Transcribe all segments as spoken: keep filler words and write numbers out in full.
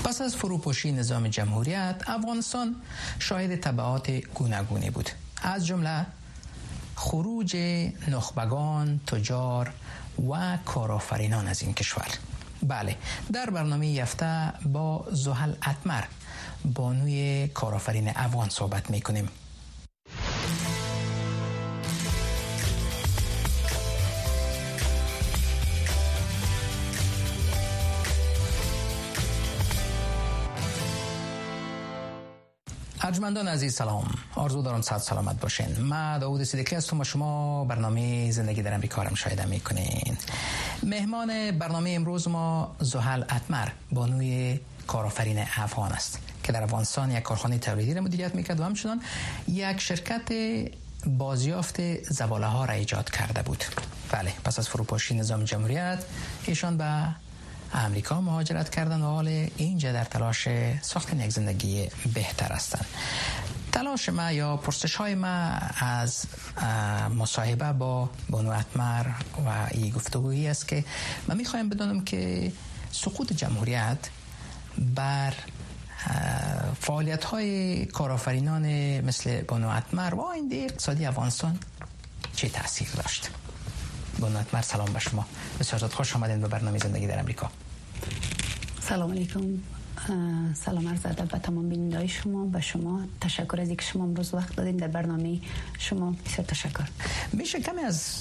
پس از فروپاشی نظام جمهوریت، افغانستان شاهد تبعات گوناگونی بود، از جمله خروج نخبگان، تجار و کارآفرینان از این کشور. بله، در برنامه یفته با زحل اتمر، بانوی کارآفرین افغان صحبت میکنیم. ارجمندان عزیز سلام، آرزو دارم صحت سلامت باشین. من داوود صدیقی هستم و شما برنامه زندگی در امریکا را مشاهده میکنین. مهمان برنامه امروز ما زحل اتمر، بانوی کارآفرین افغان است که در افغانستان یک کارخانه تولیدی را مدیریت میکرد و همچنان یک شرکت بازیافت زباله ها را ایجاد کرده بود. بله، پس از فروپاشی نظام جمهوریت ایشان به امریکا مهاجرت کردن و حال اینجا در تلاش ساختن یک زندگی بهتر هستند. تلاش ما یا پرسش های ما از مصاحبه با بانو اتمر و این گفتگویی است که من میخوایم بدونم که سقوط جمهوریت بر فعالیت های کارآفرینان مثل بانو اتمر و آینده اقتصادی افغانستان چه تاثیر داشت. بانو اتمر سلام به شما، بسیار خوش آمدین به برنامه زندگی در امریکا. سلام علیکم، سلام عرض ادب به تمام بینندگان شما. به شما تشکر از اینکه شما امروز وقت دادین در برنامه شما، بسیار تشکر. میشه کمی از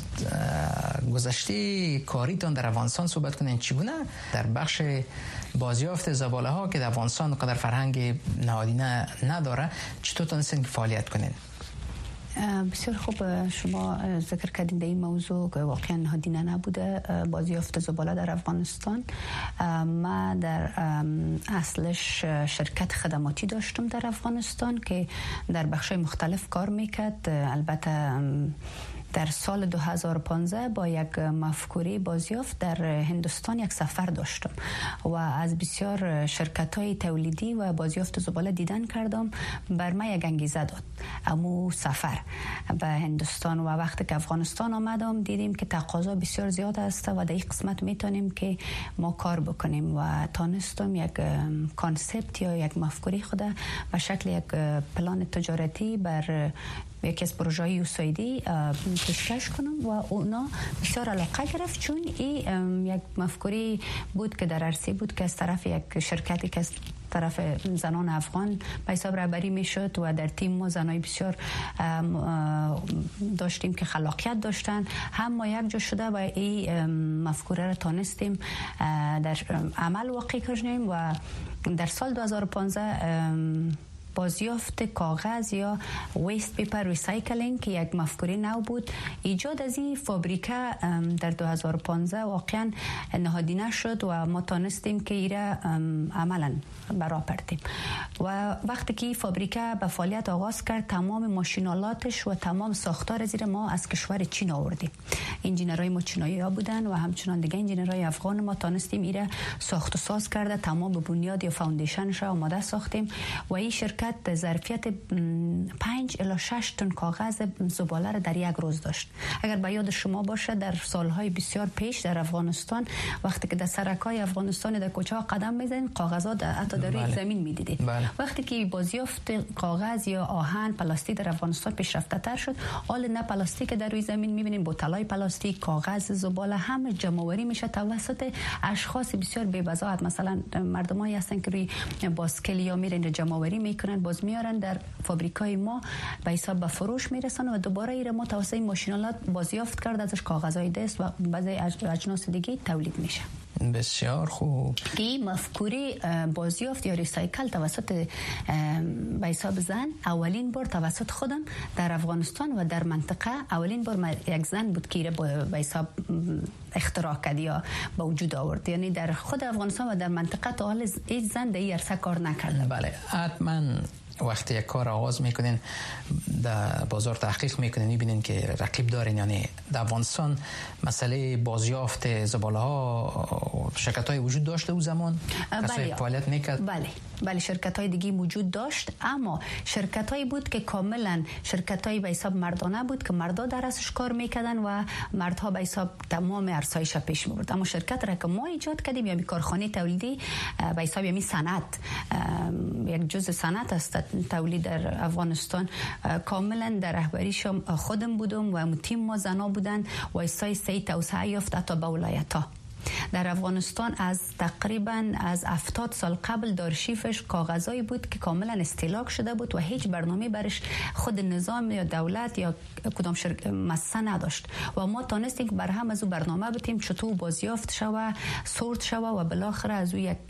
گذشته کاریتان در افغانستان صحبت کنین؟ چگونه در بخش بازیافت زباله ها که در افغانستان قدر فرهنگ نهادینه نداره چطور تونستین فعالیت کنین؟ بسیار خوب، شما ذکر کردین در این موضوع که واقعا نهادینه نبوده بازیافت زباله در افغانستان. ما در اصلش شرکت خدماتی داشتم در افغانستان که در بخش‌های مختلف کار میکرد. البته در سال دو هزار و پانزده با یک مفکوره بازیافت در هندوستان یک سفر داشتم و از بسیار شرکت‌های تولیدی و بازیافت زباله دیدن کردم. بر من یک انگیزه داد امو سفر به هندوستان و وقتی که افغانستان آمدم دیدیم که تقاضا بسیار زیاد است و در این قسمت میتونیم که ما کار بکنیم و تانستم یک کانسپت یا یک مفکوره خود به شکل یک پلان تجارتی بر یکی از پروژه‌های یوسایدی پیشکش کنم و اونا بسیار علاقه گرفت، چون این یک مفکوری بود که در عرصه بود که از طرف یک شرکتی که از طرف زنان افغان به حساب رهبری میشد و در تیم ما زنای بسیار داشتیم که خلاقیت داشتن، هم ما یک جا شده و این مفکوره را تانستیم در عمل واقع کنیم و در سال دو هزار و پانزده بازیافت کاغذ یا ویست پیپر ریسایکلینگ که یک مفکوره نو بود، ایجاد از این فابریکه در دو هزار و پانزده واقعا نهادینه شد و ما تانستیم که ایره عملا برا پردیم و وقتی که این فابریکه به فعالیت آغاز کرد تمام ماشینالاتش و تمام ساختار زیر ما از کشور چین آوردیم. انجینرهای ما چینایی ها بودن و همچنان دیگه انجینرهای افغان ما تانستیم ایره ساخت و ساز کرده، تمام بنیاد یا فاوندیشنش را آماده ساختیم و این شرکت ظرفیت پنج الی شش تن کاغذ زباله را در یک روز داشت. اگر به یاد شما باشه در سالهای بسیار پیش در افغانستان وقتی که در سرکای افغانستان در کوچه ها قدم میزنید کاغذات حتی در روی بله. زمین میدیدید. بله. وقتی که بازیافت کاغذ یا آهن پلاستیک در افغانستان پیشرفته تر شد، حال نه پلاستیک در روی زمین میبینید، بوتلای پلاستیک، کاغذ زباله همه جمع‌آوری میشه توسط اشخاص بسیار بی‌بضاعت. مثلا مردمایی هستن که روی باسکل یا میرن جمع‌آوری میکنن، باز میارن در فابریکای ما به حساب به فروش میرسن و دوباره ایره ما توسط این ماشینالات بازیافت کرد ازش کاغذهای دست و بعضی اجناس دیگه تولید میشه. بسیار خوب. این مفکوره بازیافت یا ریسایکل توسط به حساب زن اولین بار توسط خودم در افغانستان و در منطقه اولین بار یک زن بود که به حساب اختراع کرد یا به وجود آورد. یعنی در خود افغانستان و در منطقه تا حال هیچ زن در این عرصه کار نکرده. بله، حتما وقتی یک کار آغاز میکنین در بازار تحقیق میکنین میبینین که رقیب دارین. یعنی در افغانستان مسئله بازیافت زباله ها شرکت های وجود داشته او زمان؟ بله فعالیت میکرد؟ بله بله شرکت های دیگه وجود داشت، اما شرکت هایی بود که کاملا شرکت های به حساب مردانه بود که مردا در ازش کار میکردن و مردها به حساب تمام ارسایش پیش میبرد. اما شرکت را که ما ایجاد کردیم یعنی کارخانه تولیدی به حساب یعنی صنعت، یک جزء صنعت است تولید در افغانستان، کاملا در رهبریش خودم بودم و تیم ما زنا بودن و ایسای سی توسعه یافت حتی به ولایت ها. در افغانستان از تقریبا از هفتاد سال قبل در آرشیفش کاغذایی بود که کاملا استهلاک شده بود و هیچ برنامه برش خود نظام یا دولت یا کدام شرکت مؤسسه نداشت و ما تونستیم بر هم از او برنامه بتیم چطور بازیافت شوه، سورت شوه و بالاخره از او یک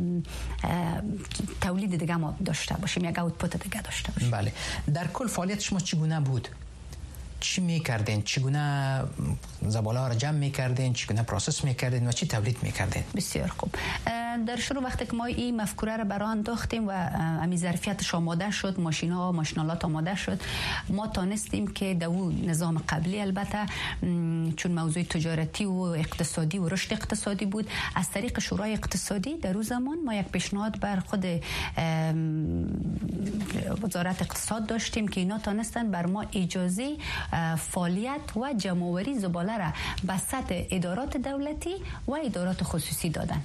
تولید دیگه ما داشته باشیم، یک اوتپوت دیگه داشته باشیم. بله. در کل فعالیت شما چگونه بود؟ چی میکردین؟ چگونه زباله ها را جمع میکردین؟ چگونه پروسس میکردین و چی تولید میکردین؟ بسیار خوب. در شروع وقتی که ما این مفکوره را برای انداختیم و امی ظرفیتش آماده شد، ماشینا و ماشینالات آماده شد، ما تانستیم که در اون نظام قبلی البته چون موضوع تجارتی و اقتصادی و رشد اقتصادی بود، از طریق شورای اقتصادی در اون زمان ما یک پیشنهاد بر خود وزارت اقتصاد داشتیم که اینا تانستن بر ما اجازه فعالیت و جمع‌آوری زباله را به سطح ادارات دولتی و ادارات خصوصی دادن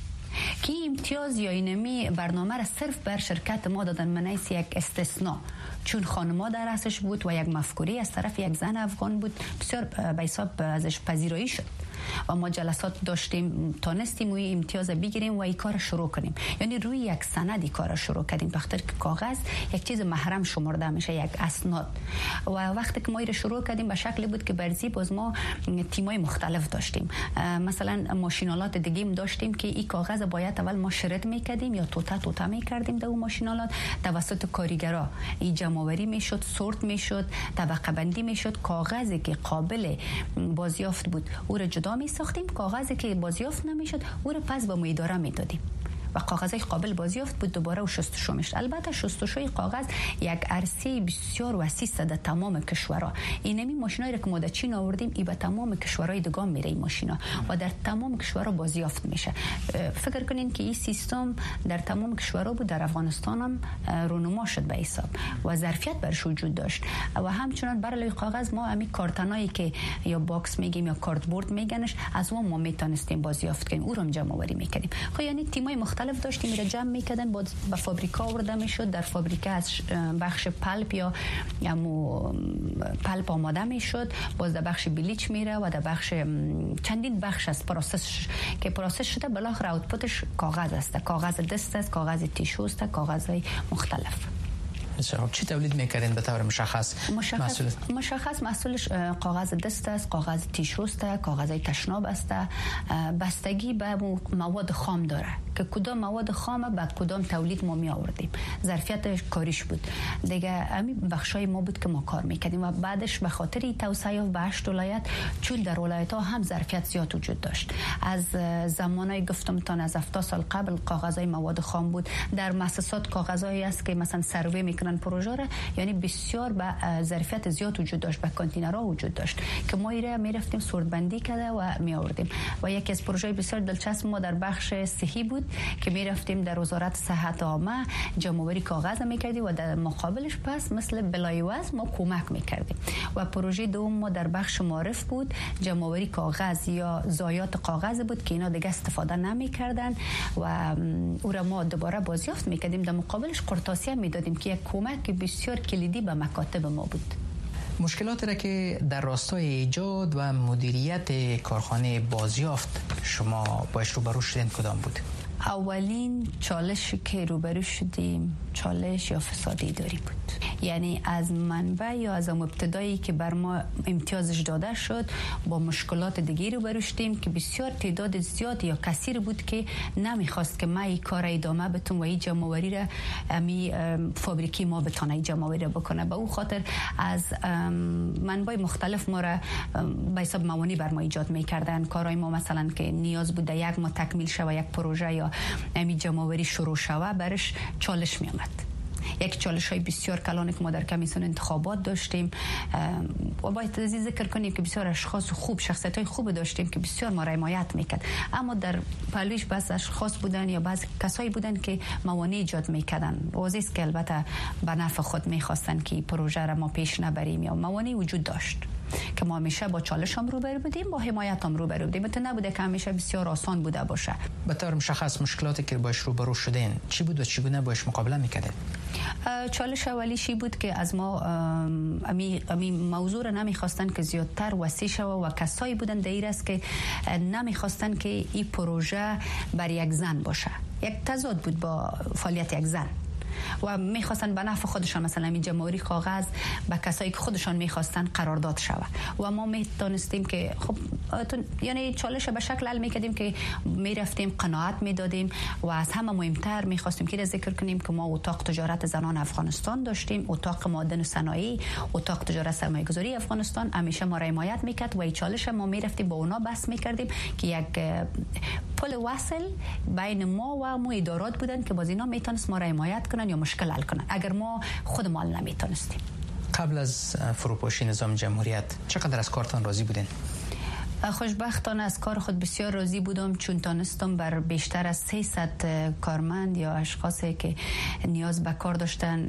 که امتیاز یا اینمی برنامه را صرف بر شرکت ما دادن منیس یک استثناء، چون خانم‌ها در اسش بود و یک مفکوری از طرف یک زن افغان بود، بسیار به حساب ازش پذیرایی شد و ما جلسات داشتیم تانستیم و امتیاز بگیریم و این کار شروع کنیم. یعنی روی یک سند این کار شروع کردیم، بخاطر که کاغذ یک چیز محرم شمرده میشه، یک اسناد. و وقتی که ما این شروع کردیم به شکلی بود که برزی باز ما تیمای مختلف داشتیم، مثلا ماشینالات دیگه هم داشتیم که این کاغذ باید اول ما شرط میکردیم یا توته توته میکردیم در اون ماشینالات، توسط کارگرا این جمع‌آوری میشد، سورت میشد، طبقه بندی میشد. کاغذی که قابل بازیافت بود او را جدا می ساختیم، کاغذی که بازیافت نمیشد او را پس به اداره میدادیم و کاغذی قابل بازیافت بود دوباره و شستشو میشد. البته شستشوی کاغذ یک عرصه بسیار وسیع است در تمام کشورها. اینمی ماشینایی که ما در چین آوردیم ای به تمام کشورهای دیگه میره این ماشینا و در تمام کشورها بازیافت میشه. فکر کنین که این سیستم در تمام کشورها بود، در افغانستان هم رونما شد به حساب و ظرفیت برش وجود داشت و همچنان برای کاغذ ما همین کارتنایی که یا باکس میگیم یا کارتبورد میگنش از اون ما میتونستیم بازیافت کنیم، او رو جمع آوری میکردیم. خب یعنی تیمای مختلف داشتیم میره جمع میکردن، با به فابریکا آورده میشد، در فابریکا از بخش پلپ یا یمو پلپ آماده میشد، باز در بخش بلیچ میره و در بخش چندین بخش از پروسس که پروسس شده بالاخره اوتپوتش کاغذ است، کاغذ دست است، کاغذ تیشو است، کاغذهای مختلف. چی تولید میکردین به طور مشخص؟ مشخص محصول مشخص محصولش کاغذ دست است، کاغذ تیشو است، کاغذ تشناب است. بستگی به مواد خام داره که کدام مواد خام به کدام تولید ما می آوردیم، ظرفیت کاریش بود دیگه. همین بخشای ما بود که ما کار میکردیم و بعدش به خاطر توسعه به هشت ولایت، چون در ولایت ها هم ظرفیت زیاد وجود داشت، از زمانای گفتم تا از هفتاد سال قبل کاغذای مواد خام بود. در مؤسسات کاغذایی است که مثلا سروی میکنن پروژه را، یعنی بسیار به ظرفیت زیاد وجود داشت، به کانتینرها وجود داشت که ما ایره میرفتیم سورت بندی کرده و می آوردیم. و یکی از پروژه بسیار دلچسب ما در بخش صحی بود که میرفتیم در وزارت صحت عامه جمع‌آوری کاغذ میکردیم و در مقابلش پس مثل بلایوز ما کمک میکردیم. و پروژه دوم ما در بخش معرف بود، جمع‌آوری کاغذ یا ضایعات کاغذ بود که اینا دیگه استفاده نمیکردن و او را ما دوباره بازیافت میکردیم، در مقابلش قرطاسی میدادیم که یک کمک بسیار کلیدی به مکاتب ما بود. مشکلاتی را که در راستای ایجاد و مدیریت کارخانه بازیافت شما باش روبرو شدین کدام بود؟ اولین چالشی که روبرو شدیم چالش یا فساد اداری بود. یعنی از منبع یا از ابتدایی که بر ما امتیازش داده شد با مشکلات دیگه روبرو شدیم که بسیار تعداد زیاد یا کثیر بود که نمیخواست که ما این کار ادامه بتون و این جمع‌آوری را امی فابریکی ما بتونه جمع‌آوری بکنه. به اون خاطر از منبع مختلف ما را به حساب موانع بر ما ایجاد میکردن. کارهای ما مثلا که نیاز بود یک ما تکمیل شوه یک پروژه یا امی جمع‌آوری شروع شوه برش چالش می آمد یک چالش های بسیار کلانی که ما در کمیسیون انتخابات داشتیم و باید از ذکر کنیم که بسیار اشخاص خوب، شخصیت های خوب داشتیم که بسیار ما را حمایت میکرد، اما در پلویش بس اشخاص بودن یا بعض کسایی بودن که موانع ایجاد میکردن. واضح است که البته به نفع خود میخواستن که پروژه را ما پیش نبریم یا موانع وجود داشت که ما همیشه با چالش هم روبرو بودیم، با حمایت هم روبرو بودیم. البته نبوده که همیشه بسیار آسان بوده باشه. به طور مشخص مشکلاتی که باش روبرو شدین چی بود و چگونه باش مقابله میکردید؟ چالش اولیشی بود که از ما امی, امی موضوع را نمیخواستن که زیادتر وسیع شود و کسایی بودن دیر است که نمیخواستن که این پروژه بر یک زن باشه. یک تضاد بود با فعالیت یک زن و میخواستن به نفع خودشان مثلا این جمهوری کاغذ به کسایی که خودشان میخواستن قرارداد شود و ما میتونستیم که خب یعنی چالش به شکل حل میکردیم که میرفتیم قناعت میدادیم و از همه مهمتر میخواستیم که ذکر کنیم که ما اتاق تجارت زنان افغانستان داشتیم، اتاق معدن و صنایع، اتاق تجارت سرمایه گذاری افغانستان همیشه ما را حمایت میکرد و این چالش ما میرفتیم با اونا بحث میکردیم که یک پل وصل بین ما و مو ادارات بودن که باز اینا میتونست ما را حمایت کنن یا مشکل حل کنن اگر ما خود ما نمیتونستیم. قبل از فروپاشی نظام جمهوریت چقدر از کارتان راضی بودین؟ خوشبختانه از کار خود بسیار راضی بودم چون تانستم بر بیشتر از سیصد کارمند یا اشخاصی که نیاز به کار داشتن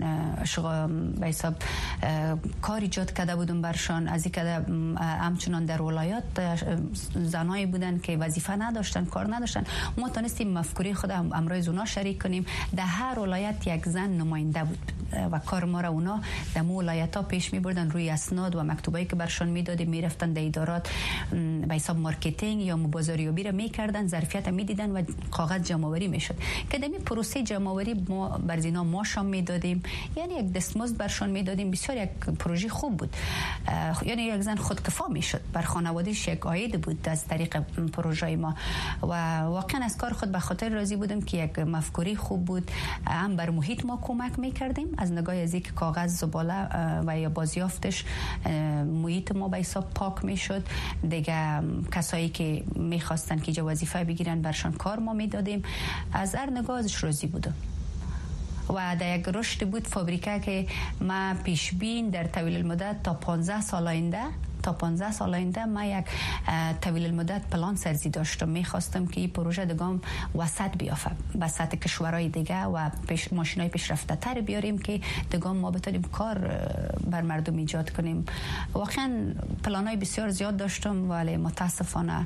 به حساب کار ایجاد کرده بودم برشان. از این که همچنان در ولایات زنایی بودن که وظیفه نداشتن، کار نداشتن، ما تانستیم مفکوری خود امروز اونا شریک کنیم. در هر ولایت یک زن نماینده بود و کار ما را اونا در ولایت ها پیش می بردن روی اسناد و مکتوبایی که برشان میدادیم میرفتن در ادارات به حساب مارکتینگ یا بازاریابی را میکردن، ظرفیت میدیدن و کاغذ جمع آوری میشد که در این پروسه جمع آوری ما بر اینا ماشام میدادیم، یعنی یک دستمزد برشان میدادیم. بسیار یک پروژه خوب بود، یعنی یک زن خودکفا میشد، بر خانواده‌اش یک عاید بود از طریق پروژه ما و واقعا از کار خود به خاطر راضی بودم که یک مفکوری خوب بود. هم بر محیط ما کمک میکردیم از نگاه از اینکه کاغذ زباله و یا بازیافتش محیط ما به حساب پاک میشد. دیگه کسایی که میخواستن که جا وظیفه بگیرن برشان کار ما میدادیم. از هر نگاه ازش راضی بودم و در یک رشد بود فابریکه که ما پیش بین در طویل المدت تا پانزده سال آینده تا پانزده سال آینده ما یک طویل المدت پلان سازی داشتم. میخواستم که این پروژه دگام وسط بیافه به سطح کشورهای دیگه و پیش ماشینای پیشرفته تر بیاریم که دگام ما بتونیم کار بر مردم ایجاد کنیم. واقعا پلانای بسیار زیاد داشتم ولی متاسفانه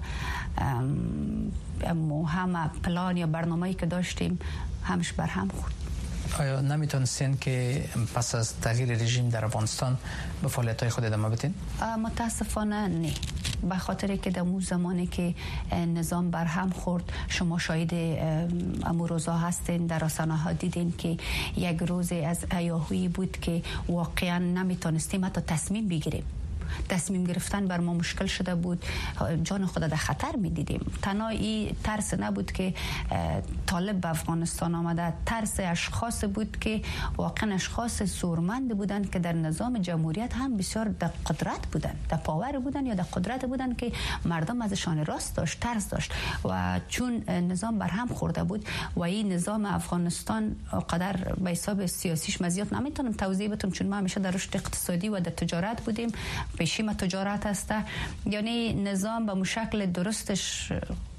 همه پلان یا برنامه‌ای که داشتیم همش بر هم خورد. آیا نمیتونستین که پس از تغییر رژیم در افغانستان به فعالیت‌های خود ادامه بدین؟ متاسفانه نه، به خاطر که در اون زمانی که نظام بر هم خورد شما شاهد امور روزا هستین، در رسانه ها دیدین که یک روز از هیاهویی بود که واقعا نمیتونستیم حتی تصمیم بگیریم. تصمیم گرفتن بر ما مشکل شده بود، جان خود در خطر می دیدیم. تنها این ترس نبود که طالب به افغانستان آمده، ترس اشخاص بود که واقعا اشخاص زورمند بودن که در نظام جمهوریت هم بسیار در قدرت بودن، در پاور بودن یا در قدرت بودن که مردم ازشان راست داشت، ترس داشت و چون نظام بر هم خورده بود و این نظام افغانستان قدر به حساب سیاسیش مزیت نمیتونم توضیح بدم چون ما همیشه در رشد اقتصادی و در تجارت بودیم، پیشیم تجارت هسته، یعنی نظام به مشکل درستش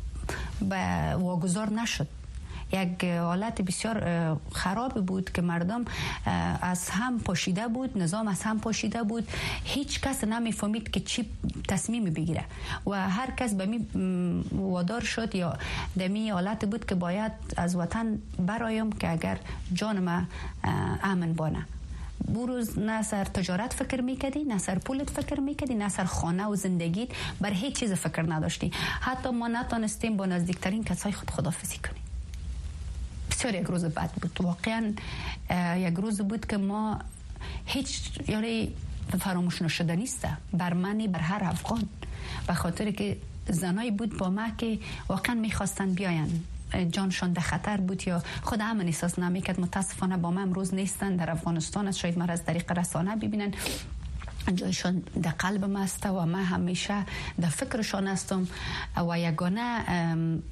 به واگذار نشد. یک حالت بسیار خراب بود که مردم از هم پاشیده بود، نظام از هم پاشیده بود، هیچ کس نمیفهمید که چی تصمیم بگیره و هر کس به می وادار شد یا دمی حالت بود که باید از وطن برایم که اگر جانم امن بانه. بروز نه سر تجارت فکر میکردی، نه سر پولت فکر میکردی، نه سر خانه و زندگیت، بر هیچ چیز فکر نداشتی. حتی ما نتونستیم با نزدیکترین کسای خود خداحافظی کنیم. بسیار یک روز بد بود، واقعا یک روز بود که ما هیچ یاری فراموش نشده نیست بر منی، بر هر افغان، به خاطر که زنایی بود با ما که واقعا میخواستن بیاین، جانشان در خطر بود یا خود همین احساس نمیکرد. متاسفانه با ما امروز نیستن، در افغانستان است، شاید ما از طریق رسانه ببینن، جایشان در قلب ما است و من همیشه در فکرشان هستم و یگانه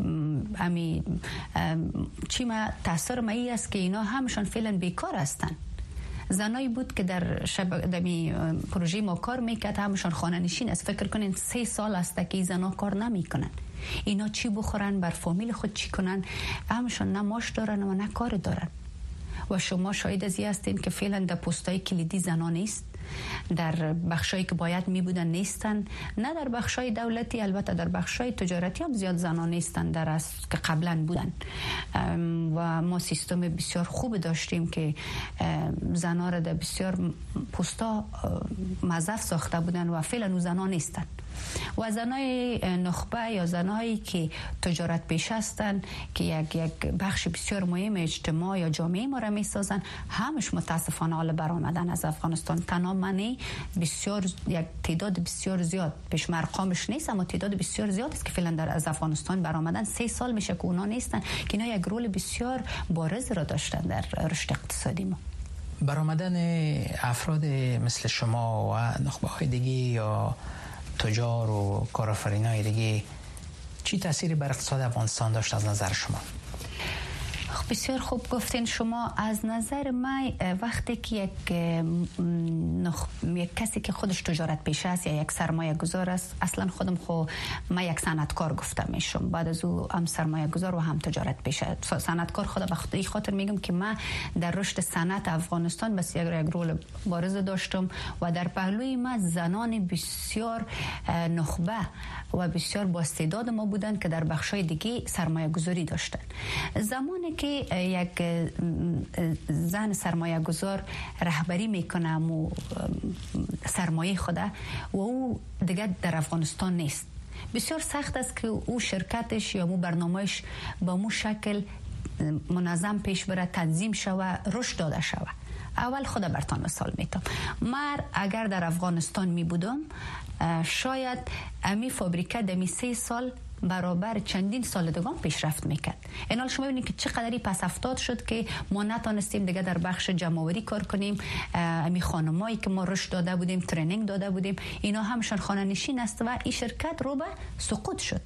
امی چی ما تاثیر ما ای است که اینا همشان فعلا بیکار هستن. زنایی بود که در شب دمی پروژه ما کار میکرد، همشان خانه نشین است. فکر کنین سه سال است که زنا کار نمیکنن. اینا چی بخورن، بر فامیل خود چی کنن، همشان نه ماش دارن و نه کار دارن. و شما شاهد از این هستین که فعلا در پستای کلیدی زنا نیست، در بخشایی که باید می بودن نیستن، نه در بخشای دولتی، البته در بخشای تجارتی هم زیاد زنا نیستن در از که قبلا بودن. و ما سیستم بسیار خوب داشتیم که زنا را در بسیار پستا موظف ساخته بودن و فعلا اون زنا نیستن. و زنای نخبه یا زنایی که تجارت پیش هستن که یک یک بخش بسیار مهم اجتماع یا جامعه ما را می سازن، همش متاسفانه حال برآمدن از افغانستان. تنها منی بسیار یک تعداد بسیار زیاد، پیش ارقامش نیست اما تعداد بسیار زیاد است که فعلا در از افغانستان برآمدن. سه سال میشه که اونا نیستن که اینا یک رول بسیار بارز را داشتن در رشد اقتصادی ما. برآمدن افراد مثل شما و نخبه های دیگه یا تجار و کارآفرینای دیگه چی تأثیری بر اقتصاد افغانستان داشت از نظر شما؟ بسیار خوب گفتین شما. از نظر من وقتی که یک نخ... یک کسی که خودش تجارت پیشه است یا یک سرمایه گذار است، اصلا خودم خو من یک صنعتکار گفتم میشم، بعد از او هم سرمایه گذار و هم تجارت پیشه. صنعتکار خود به خاطر میگم که من در رشد صنعت افغانستان بس یک رول بارز داشتم و در پهلوی ما زنان بسیار نخبه و بسیار با استعداد ما بودن که در بخشای دیگه سرمایه گذاری داشتن. زمانی که یک زن سرمایه گذار رهبری میکنه و سرمایه خوده و او دیگه در افغانستان نیست، بسیار سخت است که او شرکتش یا مو برنامهش با مو شکل منظم پیش بره، تنظیم شوه، رشد داده شوه. اول خود برتان مثال میتم. من اگر در افغانستان می بودم شاید امی فابریکه دمی سه سال برابر چندین سال دگان پیشرفت میکرد. اینال شما ببینید که چقدری پس افتاد شد که ما نتونستیم دیگه در بخش جمع‌آوری کار کنیم. امی خانمایی که ما رشد داده بودیم، ترینینگ داده بودیم، اینا همشان خانه نشین است و این شرکت رو به سقوط شد.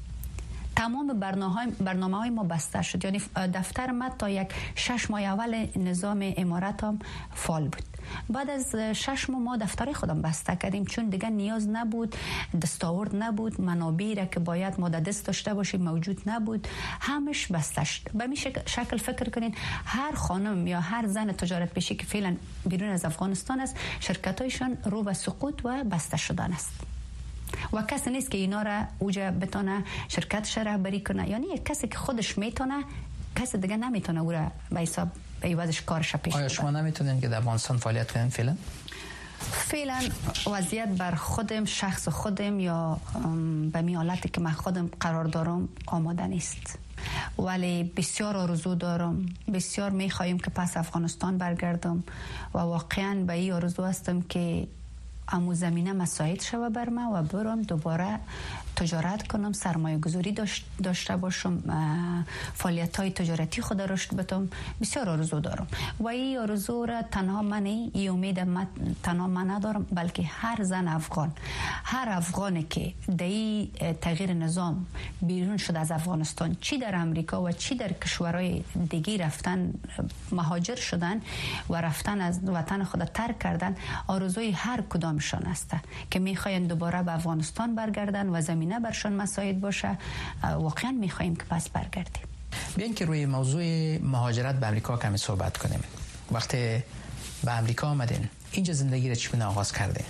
تمام برنامه های ما بسته شد. یعنی دفتر ما تا یک شش ماه اول نظام امارت هم فعال بود. بعد از شش ماه ما دفتر خودم بسته کردیم چون دیگه نیاز نبود، دستاورد نبود، منابعی را که باید ما دست داشته باشیم موجود نبود، همش بسته شد. به این شکل فکر کنین هر خانم یا هر زن تجارت پیشه که فعلا بیرون از افغانستان است، شرکتایشان رو به سقوط و بسته شدن است و کسی نیست که اینا را اوجا بتونه شرکتش رهبری کنه. یعنی یک کسی که خودش میتونه، کسی دیگه نمیتونه او را به حساب به عوضش کارش پیش ببره. آیا شما نمیتونین که در افغانستان فعالیت کنین فعلا؟ فعلا وضعیت بر خودم، شخص خودم یا به می حالتی که من خودم قرار دارم آماده نیست، ولی بسیار آرزو دارم، بسیار میخوایم که پس افغانستان برگردم و واقعا به این آرزو هستم که امو زمینه مساعد شوه بر من و برم دوباره تجارت کنم، سرمایه گذاری داشته باشم، فعالیت های تجارتی خود رشد بدم. بسیار آرزو دارم و این آرزو را تنها من، این امید من تنها من ندارم، بلکه هر زن افغان، هر افغانی که در این تغییر نظام بیرون شد از افغانستان، چی در امریکا و چی در کشورهای دیگه رفتن، مهاجر شدن و رفتن از وطن خود ترک کردن، آرزوی هر کدامشان است که میخواین دوباره به افغانستان برگردن و زمین نه برشان مساعد باشه. واقعا میخواییم که پس برگردیم. بیاین که روی موضوع مهاجرت به امریکا کمی صحبت کنیم. وقتی به امریکا آمدین اینجا زندگی را چگونه آغاز کردین؟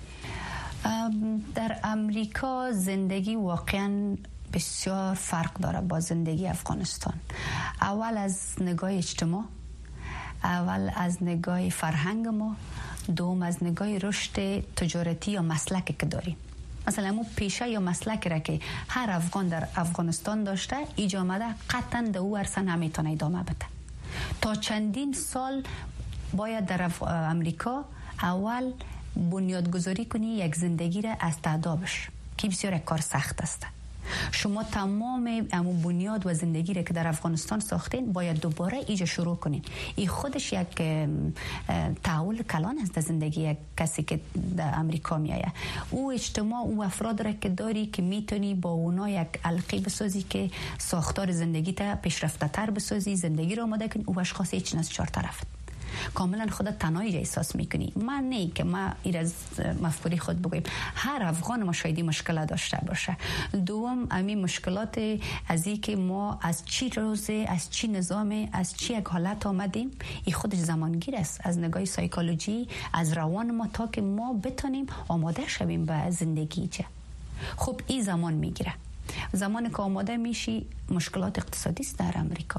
در امریکا زندگی واقعا بسیار فرق داره با زندگی افغانستان. اول از نگاه اجتماع، اول از نگاه فرهنگ ما، دوم از نگاه رشد تجارتی یا مسلکی که داریم. مثلا مو پیشه یا مسلک را که هر افغان در افغانستان داشته ایجا آمده قطعا در او عرصه نمیتونه ادامه بده. تا چندین سال باید در امریکا اول بنیادگذاری کنی یک زندگی را از تعدابش که بسیار کار سخت است. شما تمام امو بنیاد و زندگی را که در افغانستان ساختین باید دوباره ایجا شروع کنین. این خودش یک تحول کلان است در زندگی یک کسی که در امریکا میایه. او اجتماع او افراد را که داری که میتونی با اونا یک علقه بسازی که ساختار زندگی تا پیشرفته تر بسازی، زندگی را آماده کنی. او اشخاص هیچ از چهار طرف کاملا خودت تنهایی احساس میکنی. من نه که ما این از مفکوری خود بگویم، هر افغان ما شاید مشکلات داشته باشه. دوم امی مشکلات از این که ما از چی روزه، از چی نظام، از چی یک حالت آمدیم، این خودش زمانگیر است از نگاه سایکولوژی، از روان ما، تا که ما بتونیم آماده شویم به زندگی چه. خب این زمان میگیره. زمان که آماده میشی مشکلات اقتصادی است در امریکا.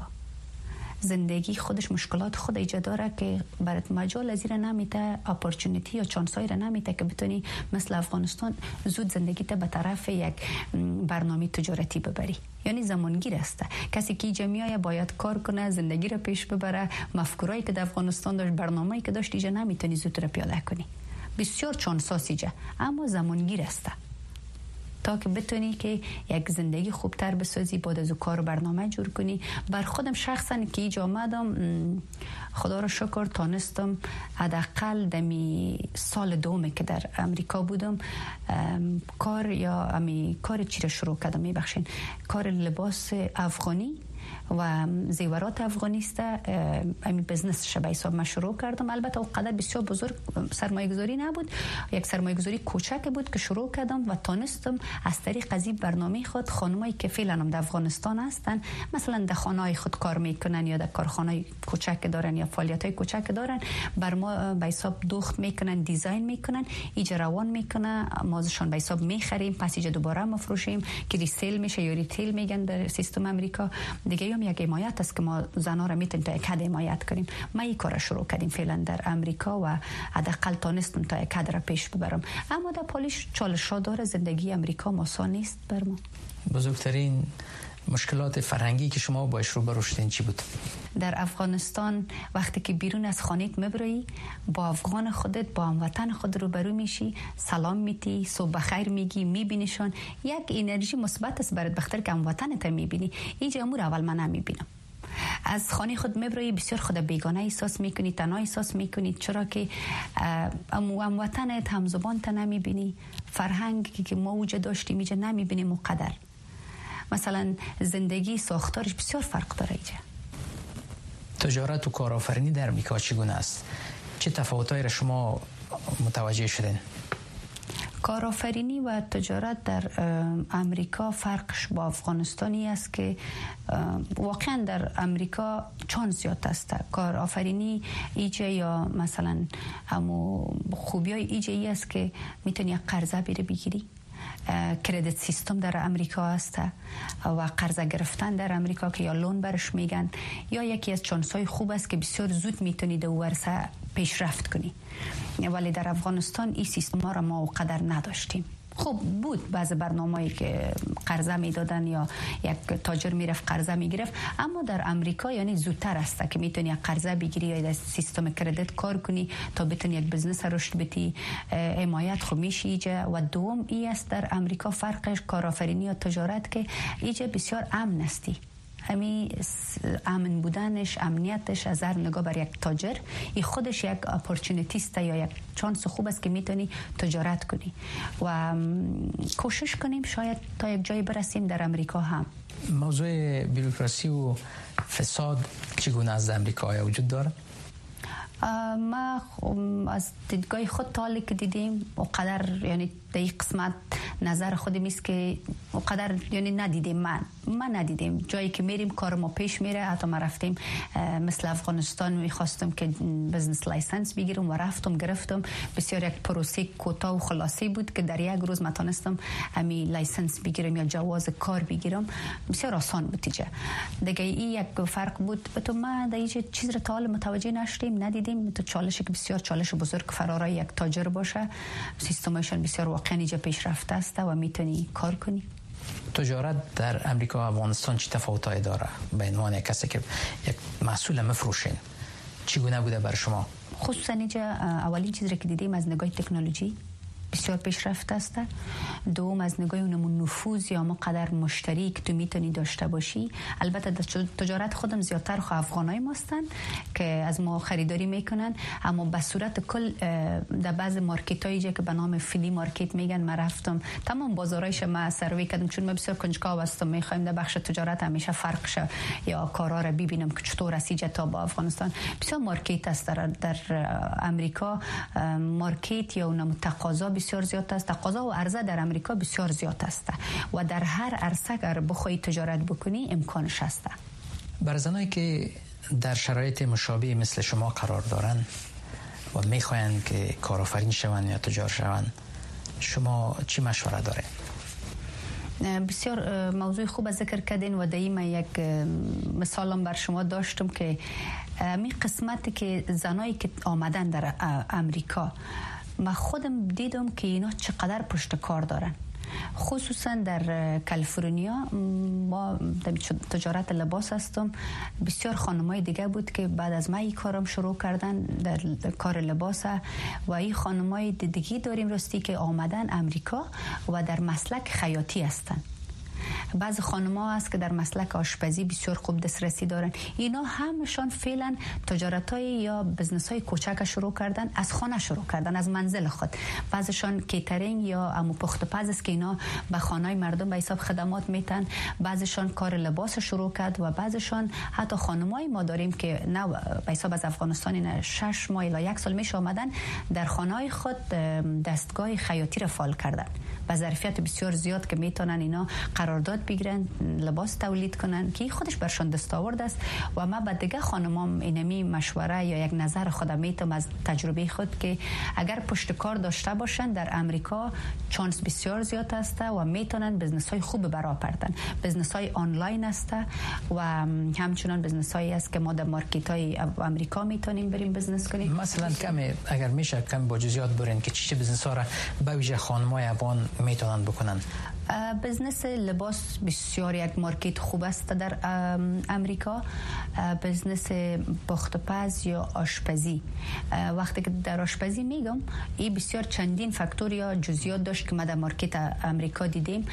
زندگی خودش مشکلات خود ایجاد داره که برات مجال از این نمیده، اپورتونتی یا چانسایی را نمیده که بتونی مثل افغانستان زود زندگی ته به طرف یک برنامه تجارتی ببری. یعنی زمانگیر است. کسی که جمعیه باید کار کنه، زندگی را پیش ببره. مفکورایی که در افغانستان داشت، برنامه‌ای که داشت، ایجا نمیتونی زود را پیاده کنی. بسیار چانساسیجه، اما زمانگیر است تا که بتونی که یک زندگی خوبتر بسازی، بعد از کار برنامه جور کنی. بر خودم شخصا که اینجا آمدم، خدا را شکر تانستم حداقل دمی سال دومه که در امریکا بودم کار یا امی کار چی را شروع کردم، میبخشین کار لباس افغانی و زیورات افغانی است. امی بزنس شبه حساب ما شروع کردم. البته اونقدر بسیار بزرگ سرمایه گذاری نبود، یک سرمایه گذاری کوچک بود که شروع کردم و تانستم از طریق از این برنامه خود خانمایی که فعلا هم در افغانستان هستن، مثلا در خانه‌های خود کار میکنن یا در کارخانه کوچک دارن یا فعالیت‌های کوچک دارن، بر ما به حساب دوخت میکنن، دیزاین میکنن، ایجا روان میکنن، ما ازشون به حساب میخریم، پس ایجا دوباره مفروشیم که ریسیل میشه یا ریتیل میگن در سیستم امریکا دیگه. هم یک حمایت است که ما زنا را میتونیم تا یک حد حمایت کنیم. ما این کار شروع کردیم فعلا در امریکا و حداقل تونستم تا یک حد را پیش ببرم. اما در پالیش چالش‌ها داره. زندگی امریکا آسان نیست بر ما. بزرگترین مشکلات فرهنگی که شما باش روبرو شدین چی بود؟ در افغانستان وقتی که بیرون از خانیت میبری، با افغان خودت، با هموطن خود روبرو میشی، سلام میتی، صبح بخیر میگی، میبینیشون، یک انرژی مثبت است برات، بخاطر که هموطنت میبینی. اینجا امور اول من نمیبینم. از خانه خود میبری بسیار خود بیگانه احساس میکنی، تنها احساس میکنی، چرا که هموطنت، همزبانت نمیبینی. فرهنگی که ما وجود داشتیم اینجا نمیبینیم مقدر. مثلا زندگی ساختارش بسیار فرق داره اینجا. تجارت و کارآفرینی در امریکا چگونه است؟ چه تفاوتایی را شما متوجه شدین؟ کارآفرینی و تجارت در امریکا فرقش با افغانستانی است که واقعا در امریکا چانس زیاد است. کارآفرینی ایجا یا مثلا همو خوبیای ایجا ای است که میتونی یک قرضه بری بگیری. کردیت سیستم در امریکا است و قرضه گرفتن در امریکا که یا لون برش میگن، یا یکی از چانس‌های خوب است که بسیار زود میتونی در ورثه پیشرفت کنی. ولی در افغانستان این سیستم ها را ما قدر نداشتیم. خب بود بعض برنامه‌ای که قرضه میدادن یا یک تاجر میرفت قرضه میگرفت، اما در امریکا یعنی زودتر است که میتونی قرضه بگیری یا در سیستم کردیت کار کنی تا بتونی یک بزنس رشد بدی، حمایت خو میشی ایجا. و دوم ای است در امریکا فرقش کارآفرینی و تجارت که ایجا بسیار امن استی. همین امن بودنش، امنیتش از هر نگاه بر یک تاجر این خودش یک اپورتونتی است یا یک چانس خوب است که میتونی تجارت کنی و کوشش کنیم شاید تا یک جایی برسیم در امریکا هم. موضوع بیروکراسی و فساد چگونه از امریکا وجود داره؟ ما از دیدگاه خود تا که دیدیم اونقدر، یعنی در این قسمت نظر خودم است که اونقدر یعنی ندیدیم. من من ندیدیم جایی که میریم کار ما پیش میره. حتی ما رفتیم مثل افغانستان میخواستم که بزنس لایسنس بگیرم و رفتم گرفتم. بسیار یک پروسه کوتاه و خلاصی بود که در یک روز متونستم همین لایسنس بگیرم یا جواز کار بگیرم. بسیار آسان بود دیگه. دیگه این یک فرق بود. تو ما در این چیز رو تا حالا متوجه نشدیم، ندیدیم. تو چالش که بسیار چالش بزرگ فرارای یک تاجر باشه، سیستمشون بسیار واقعا اینجا پیشرفته است و میتونی کار کنی. تجارت در امریکا و افغانستان چه تفاوتایی داره؟ به عنوان کسی که یک محصول مفروشین چگونه بوده بر شما؟ خصوصا اینجا اولین چیزی که دیدیم از نگاه تکنولوژی بسیار پیشرفته است. دوم از نگاه اونمون نفوذ یا مقدر مشتری که تو میتونی داشته باشی. البته در تجارت خودم زیادتر خو افغانای ماستن که از ما خریداری میکنن، اما به صورت کل در بعض مارکت هایی که به نام فیلی مارکت میگن ما رفتم تمام بازارایش ما سروی کردم، چون ما بسیار کنجکاو هستم، میخوایم در بخش تجارت همیشه فرق شه یا کارا رو ببینم که چطور رسیده تا با افغانستان. بسیار مارکت است در, در امریکا، مارکت یا اونم تقاضا بسیار زیاد است، تقاضا و عرضه در امریکا بسیار زیاد است و در هر عرصه اگر بخوای تجارت بکنی امکانش هست. بر زنایی که در شرایط مشابه مثل شما قرار دارن و میخواین که کارآفرین شوند یا تجار شوند، شما چی مشوره داره؟ بسیار موضوع خوب ذکر کردین و دایم یک مثالم بر شما داشتم که می قسمتی که زنایی که آمدن در امریکا ما خودم دیدم که اینا چقدر پشت کار دارن. خصوصا در کالیفرنیا ما در تجارت لباس هستم، بسیار خانمای دیگه بود که بعد از ما این کارم شروع کردن در کار لباس و این خانمای دیگه داریم راستی که آمدن امریکا و در مسلک خیاطی هستن. بعض خانم‌ها هست که در مسلک آشپزی بسیار خوب دسترسی دارن. اینا همشان فعلا تجارت‌های یا بزنس‌های کوچک شروع کردن، از خانه شروع کردن، از منزل خود. بعضشان کیترینگ یا امو پخت پز است که اینا به خانه‌های مردم به حساب خدمات میتن، بعضشان کار لباس شروع کرد و بعضشان حتی خانم‌های ما داریم که نه به حساب از افغانستان نه شش ماه الی یک سال میشه آمدن در خانه‌های خود دستگاه خیاطی را فعال کردن. با ظرفیت بسیار زیاد که میتونن اینا قرارداد بگیرن، لباس تولید کنن که خودش برشان دستاورد است. و ما به دیگه خانمام اینمی مشوره یا یک نظر خودم میتونم از تجربه خود که اگر پشت کار داشته باشن در امریکا چانس بسیار زیاد است و میتونن بزنس های خوب برا پردن. بزنس های آنلاین است و همچنان بزنس هایی است که ما در مارکت های امریکا میتونیم بریم بزنس کنیم. مثلا کم اگر میشه کم با جزئیات برین که چه بزنس ها را به ویژه خانمای افغان میتونن بکنن؟ بزنس لباس بسیار یک مارکت خوب است در امریکا. بزنس پخت پز یا آشپزی، وقتی که در آشپزی میگم این بسیار چندین فاکتور یا جزئیات داشت که ما در مارکت امریکا دیدیم.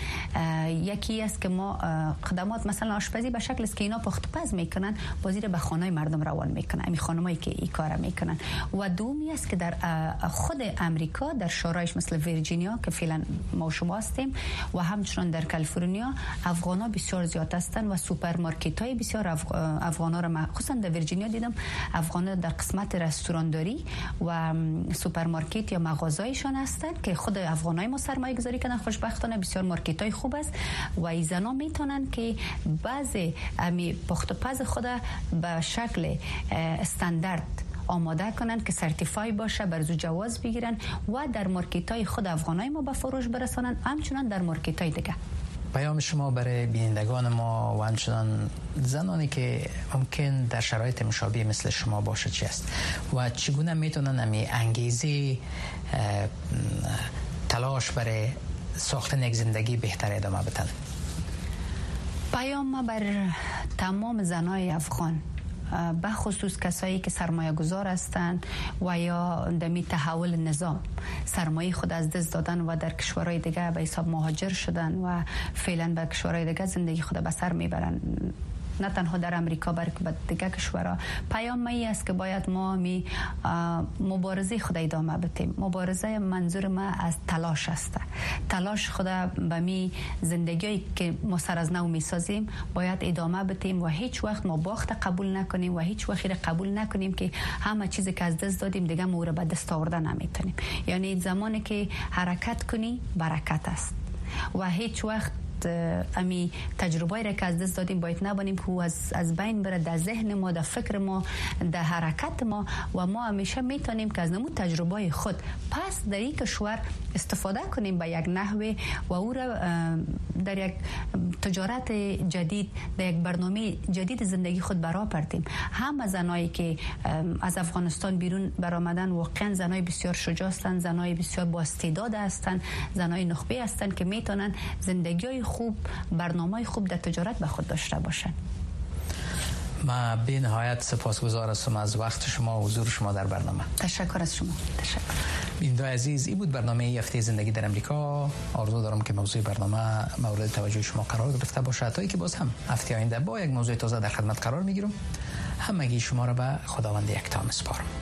یکی است که ما خدمات مثلا آشپزی به شکل است که اینا پخت پز میکنن، بازی به خانه مردم روان میکنن، این خانمایی که این کارا میکنن. و دومی است که در خود امریکا در شورایش مثل ویرجینیا که فعلا ما شما هستیم و همچنان در کالیفرنیا افغانا بسیار زیاد هستند و سوپرمارکت های بسیار افغانا را من خصوصا در ویرجینیا دیدم. افغانا در قسمت رستورانداری و سوپرمارکت یا مغازهایشان هستند که خود افغانای ما سرمایه گذاری کردن. خوشبختانه بسیار مارکت های خوب است و این زنا میتونن که بعضی امی پخت و پز خود به شکل استاندارد آماده کنن که سرتیفای باشه، برزو جواز بگیرن و در مارکت های خود افغانای ما به فروش برسانن، همچنان در مارکت های دیگه. پیام شما برای بینندگان ما و همچنان زنانی که ممکن در شرایط مشابه مثل شما باشه چی است و چگونه میتونن امی انگیزه تلاش برای ساختن یک زندگی بهتر ادامه بدن؟ پیام بر تمام زنای افغان، به خصوص کسایی که سرمایه گذار هستند و یا دمی تحول نظام سرمایه خود از دست دادن و در کشورهای دیگه به حساب مهاجر شدن و فعلا به کشورهای دیگه زندگی خود به سر میبرن، نه تنها در امریکا بلکه به دیگه کشورها. پیام می است که باید ما می مبارزه خود ادامه بدیم. مبارزه منظور ما از تلاش است. تلاش خود به می زندگی که ما سر از نو می سازیم باید ادامه بدیم و هیچ وقت ما باخت قبول نکنیم و هیچ وقت قبول نکنیم که همه چیزی که از دست دادیم دیگه ما رو به دست آوردن نمیتونیم. یعنی زمانی که حرکت کنی برکت است و هیچ وقت امی تجربه را که از دست دادیم باید نبانیم که از از بین بره در ذهن ما، در فکر ما، در حرکت ما و ما همیشه میتونیم که از نمو تجربه خود پس در این کشور استفاده کنیم به یک نحوه و او را در یک تجارت جدید، در یک برنامه جدید زندگی خود برا پردیم. هم زنایی که از افغانستان بیرون برآمدن واقعا زنای بسیار شجاع هستند، زنای بسیار با استعداد هستند، زنای نخبه هستند که میتونن زندگی خوب، برنامه خوب در تجارت به خود داشته باشند. ما به نهایت سپاسگزار هستم از وقت شما و حضور شما در برنامه. تشکر از شما. تشکر. بیننده عزیز، این بود برنامه هفته زندگی در امریکا. آرزو دارم که موضوع برنامه مورد توجه شما قرار گرفته باشه تا اینکه باز هم هفته آینده با یک موضوع تازه در خدمت قرار میگیرم. همگی شما را به خداوند یکتا میسپارم.